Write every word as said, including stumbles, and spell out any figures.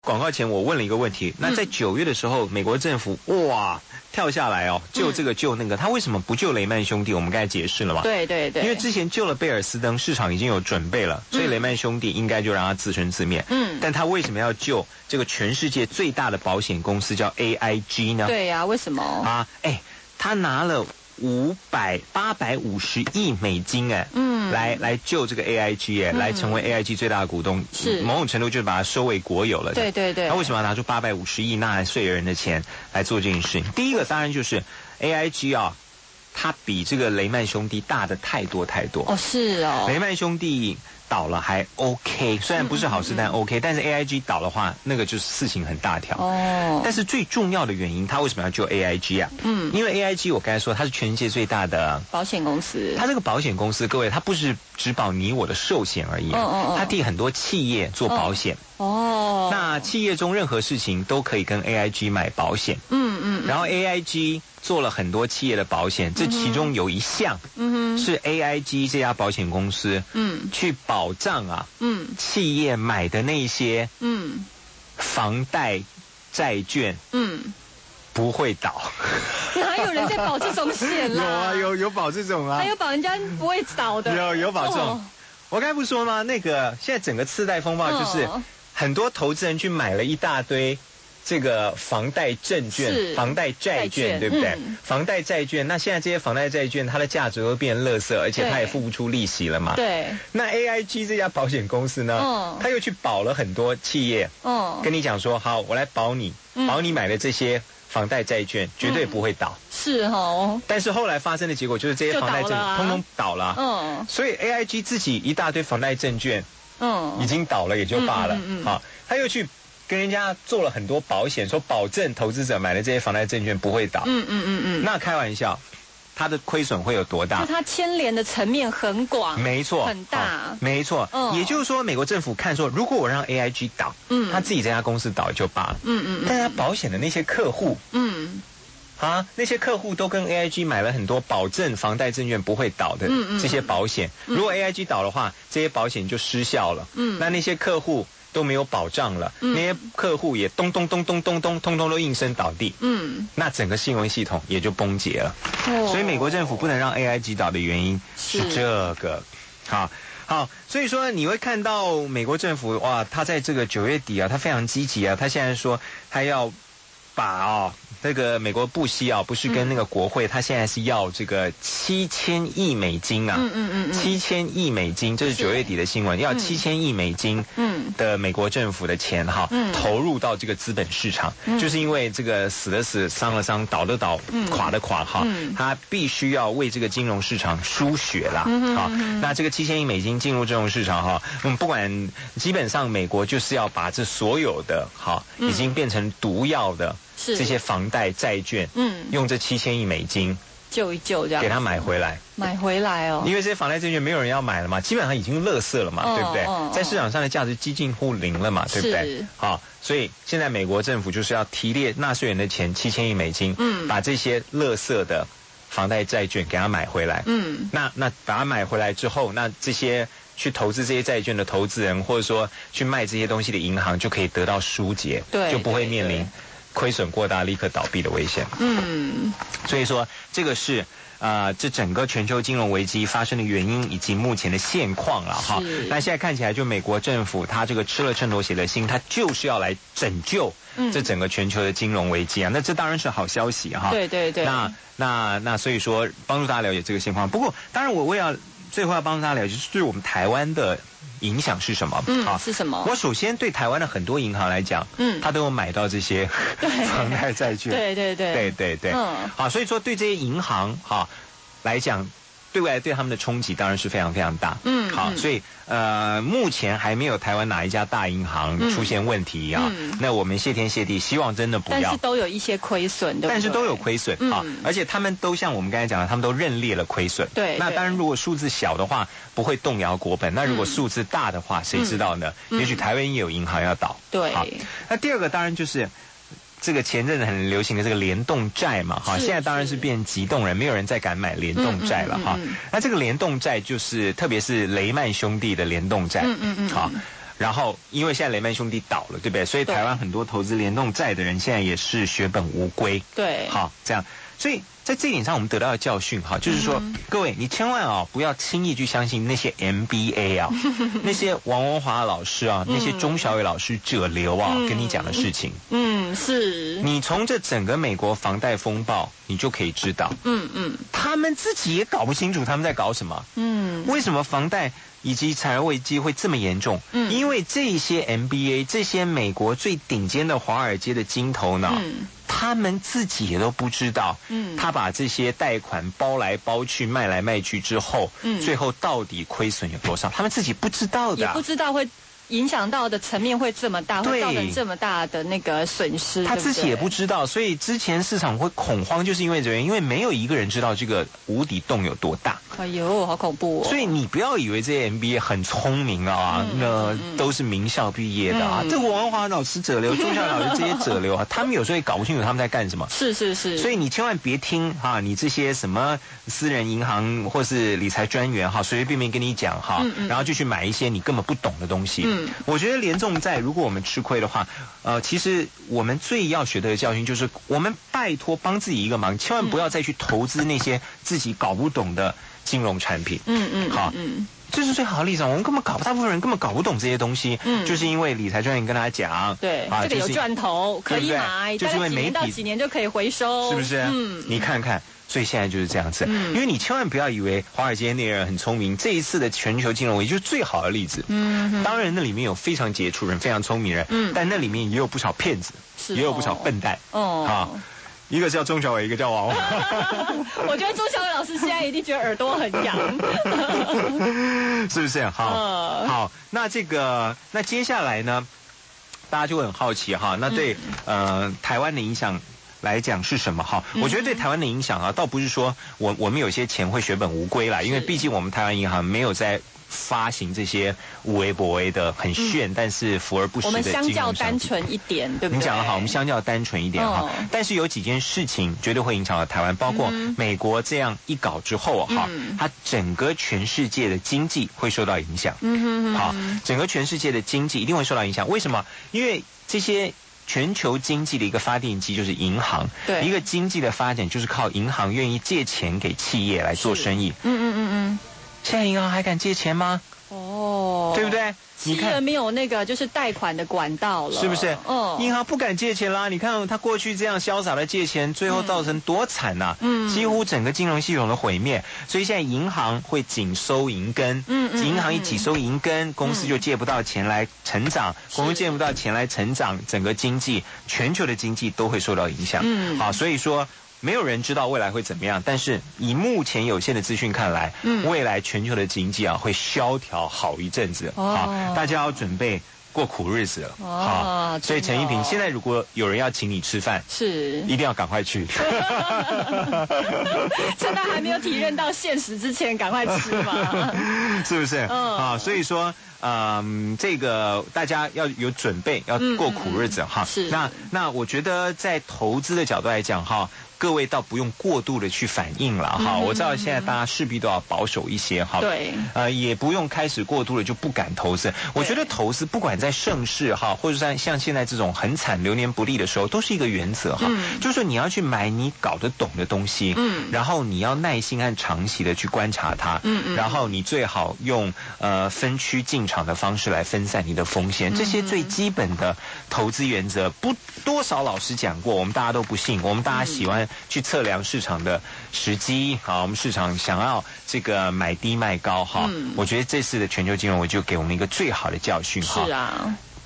广告前我问了一个问题，那在九月的时候，美国政府哇跳下来哦，救这个救那个，他为什么不救雷曼兄弟？我们刚才解释了嘛。 对对对。 因为之前救了贝尔斯登，市场已经有准备了，所以雷曼兄弟应该就让他自生自灭。嗯。但他为什么要救这个全世界最大的保险公司叫 A I G 呢？ 对呀、啊，为什么？ 啊，哎，他拿了五百八百五十亿美金哎，嗯，来来救这个 A I G 哎、嗯，来成为 A I G 最大的股东，是某种程度就是把它收为国有了。 对对对。 他为什么要拿出八百五十亿纳税人的钱来做这件事情？第一个当然就是 A I G 啊，它比这个雷曼兄弟大的太多太多。 哦，是哦。 雷曼兄弟倒了还 OK， 虽然不是好事，嗯嗯嗯但 OK， 但是 A I G 倒的话，那个就是事情很大条。哦。但是最重要的原因，他为什么要救 A I G 啊？嗯，因为 A I G 我刚才说它是全世界最大的保险公司。它这个保险公司，各位，它不是只保你我的寿险而已，嗯嗯嗯，它替很多企业做保险。哦。那企业中任何事情都可以跟 A I G 买保险。嗯嗯。然后 A I G 做了很多企业的保险，这其中有一项，嗯哼，是 A I G 这家保险公司，嗯，去保障啊，嗯，企业买的那些，嗯，房贷债券，嗯，不会倒。 哪有人在保这种险啦？ 有啊，有有保这种啊， 还有保人家不会倒的。 有有保这种。哦、我刚才不说吗？那个现在整个次贷风暴就是、哦、很多投资人去买了一大堆。这个房贷证券、房贷债券，对不对、嗯？房贷债券，那现在这些房贷债券，它的价值都变垃圾，而且它也付不出利息了嘛。对。那 A I G 这家保险公司呢，嗯，它又去保了很多企业，嗯，跟你讲说，好，我来保你，保你买的这些房贷债券，绝对不会倒。嗯、 是哦。 但是后来发生的结果就是这些房贷证券、啊、通通倒了。嗯。所以 A I G 自己一大堆房贷证券，嗯，已经倒了也就罢了。嗯嗯嗯。好，他又去。跟人家做了很多保险，说保证投资者买的这些房贷证券不会倒。嗯嗯嗯嗯。那开玩笑，它的亏损会有多大？ 就它牵连的层面很广， 没错， 很大， 没错。嗯。也就是说，美国政府看说，如果我让 A I G 倒，嗯，他自己这家公司倒就罢了。嗯嗯嗯。但他保险的那些客户，嗯，啊，那些客户都跟 A I G 买了很多保证房贷证券不会倒的这些保险。嗯嗯。如果 A I G 倒的话，这些保险就失效了。嗯。那那些客户。都没有保障了、嗯，那些客户也咚咚咚咚咚咚，通通都应声倒地。嗯，那整个信用系统也就崩解了。哦，所以美国政府不能让 A I G 倒的原因是这个。好，好，所以说你会看到美国政府哇，他在这个九月底啊，他非常积极啊，他现在说他要把哦。那个美国布希啊，不是跟那个国会，嗯、他现在是要这个七千亿美金啊，嗯嗯嗯，七千亿美金，这是九月底的新闻，要七千亿美金的美国政府的钱哈，嗯、投入到这个资本市场，嗯、就是因为这个死的死，伤了伤，倒的倒，嗯、垮的垮哈，嗯、他必须要为这个金融市场输血啦，嗯、好，那这个七千亿美金进入金融市场哈，嗯，不管基本上美国就是要把这所有的哈，已经变成毒药的。这些房贷债券，嗯，用这七千亿美金救一救，这样给他买回来， 买回来哦。 因为这些房贷债券没有人要买了嘛，基本上已经垃圾了嘛，哦、对不对、哦？在市场上的价值几近乎零了嘛，对不对？好，所以现在美国政府就是要提列纳税人的钱七千亿美金，嗯，把这些垃圾的房贷债券给他买回来，嗯，那那把它买回来之后，那这些去投资这些债券的投资人，或者说去卖这些东西的银行，就可以得到疏解，对，就不会面临。亏损过大立刻倒闭的危险。嗯，所以说这个是呃这整个全球金融危机发生的原因以及目前的现况了哈。那现在看起来就美国政府他这个吃了秤砣写的心，他就是要来拯救这整个全球的金融危机啊。那这当然是好消息哈。对对对。那那那所以说帮助大家了解这个现况。不过当然我我也要最后要帮助大家了解，就是对我们台湾的影响是什么？嗯，好， 是什么？ 我首先对台湾的很多银行来讲，嗯，他都有买到这些房贷债券， 对对对对对对，嗯，好，所以说对这些银行哈来讲，对未来对他们的冲击当然是非常非常大，嗯，好，所以呃，目前还没有台湾哪一家大银行出现问题啊，嗯、那我们谢天谢地，希望真的不要， 但是都有一些亏损，对不对？ 但是都有亏损啊、嗯，而且他们都像我们刚才讲的，他们都认列了亏损，对，那当然如果数字小的话，不会动摇国本，那如果数字大的话，谁、嗯、知道呢？嗯、也许台湾也有银行要倒，对，好，那第二个当然就是。这个前阵子很流行的这个联动债嘛，哈，现在当然是变急冻人，没有人再敢买联动债了哈、嗯嗯嗯。那这个联动债就是，特别是雷曼兄弟的联动债，嗯嗯嗯，好， 然后因为现在雷曼兄弟倒了，对不对？所以台湾很多投资联动债的人现在也是血本无归。 对， 好，这样，所以在这一点上我们得到的教训哈，就是说、嗯、各位你千万啊不要轻易去相信那些 M B A 啊，那些王文华老师啊，那些中小学老师者流啊、嗯、跟你讲的事情。 嗯，是。 你从这整个美国房贷风暴，你就可以知道，嗯嗯，他们自己也搞不清楚他们在搞什么。嗯，为什么房贷以及产业危机会这么严重？嗯，因为这些 M B A 这些美国最顶尖的华尔街的金头脑。嗯，他们自己也都不知道，嗯，他把这些贷款包来包去卖来卖去之后，嗯，最后到底亏损有多少，他们自己不知道的， 也不知道会影响到的层面会这么大，会造成这么大的那个损失， 他自己也不知道，所以之前市场会恐慌，就是因为这样，因为没有一个人知道这个无底洞有多大。 哎呦，好恐怖哦！ 所以你不要以为这些 M B A 很聪明啊，嗯、那、嗯、都是名校毕业的啊。嗯、这个王文华老师者流，中小老师这些者流啊，他们有时候也搞不清楚他们在干什么。 是是是。 所以你千万别听哈，你这些什么私人银行或是理财专员哈，随随便便跟你讲哈、嗯嗯，然后就去买一些你根本不懂的东西。嗯，我觉得连重在，如果我们吃亏的话，呃，其实我们最要学得的教训就是，我们拜托帮自己一个忙，千万不要再去投资那些自己搞不懂的金融产品。嗯嗯，好，嗯，这是最好的例子。我们根本搞，大部分人根本搞不懂这些东西，嗯，就是因为理财专员跟他讲， 对，啊、这个有赚头，可以买， 就是因为媒体到几年就可以回收， 是不是？嗯，你看看。所以现在就是这样子，嗯，因为你千万不要以为华尔街那些人很聪明，这一次的全球金融危机就是最好的例子。嗯，当然那里面有非常杰出人、非常聪明人，嗯，但那里面也有不少骗子， 是、哦， 也有不少笨蛋。哦，啊，一个叫钟小伟，一个叫王。 我觉得钟小伟老师现在一定觉得耳朵很痒， 是不是？好，嗯、好，那这个，那接下来呢，大家就会很好奇哈，那对、嗯、呃台湾的影响来讲是什么哈？我觉得对台湾的影响啊，倒不是说我我们有些钱会血本无归啦，因为毕竟我们台湾银行没有在发行这些无为不为的很炫、嗯、但是福而不实的金融商品。 我们相较单纯一点，对不对？ 你讲得好，我们相较单纯一点哈、哦。但是有几件事情绝对会影响到台湾，包括美国这样一搞之后哈、嗯，它整个全世界的经济会受到影响。嗯哼哼。好，整个全世界的经济一定会受到影响。为什么？因为这些全球经济的一个发电机就是银行，对，一个经济的发展就是靠银行愿意借钱给企业来做生意。嗯嗯嗯嗯。现在银行还敢借钱吗？哦，对不对？ 你看没有那个就是贷款的管道了， 是不是？嗯，银行不敢借钱啦。你看他过去这样潇洒的借钱，最后造成多惨呐、啊！嗯，几乎整个金融系统的毁灭。所以现在银行会紧收银根，嗯嗯，银行一紧收银根，公司就借不到钱来成长，公司借不到钱来成长，整个经济，全球的经济都会受到影响。嗯，好，所以说。没有人知道未来会怎么样，但是以目前有限的资讯看来，嗯，未来全球的经济啊会萧条好一阵子，哦，好，大家要准备过苦日子了，哦，好，所以陈一平，现在如果有人要请你吃饭，是一定要赶快去， 趁他还没有体认到现实之前，赶快吃嘛， 是不是？嗯，啊，所以说。嗯，这个大家要有准备，要过苦日子哈。是。那那我觉得在投资的角度来讲哈，各位倒不用过度的去反应了哈。我知道现在大家势必都要保守一些哈。对。呃，也不用开始过度的就不敢投资。我觉得投资不管在盛世哈，或者像像现在这种很惨流年不利的时候，都是一个原则哈。嗯。就是说你要去买你搞得懂的东西，嗯，然后你要耐心和长期的去观察它，嗯嗯，然后你最好用呃分区进场的方式来分散你的风险，这些最基本的投资原则，不多少老师讲过，我们大家都不信，我们大家喜欢去测量市场的时机，好，我们市场想要这个买低卖高哈，嗯，我觉得这次的全球金融危机就给我们一个最好的教训哈。是啊。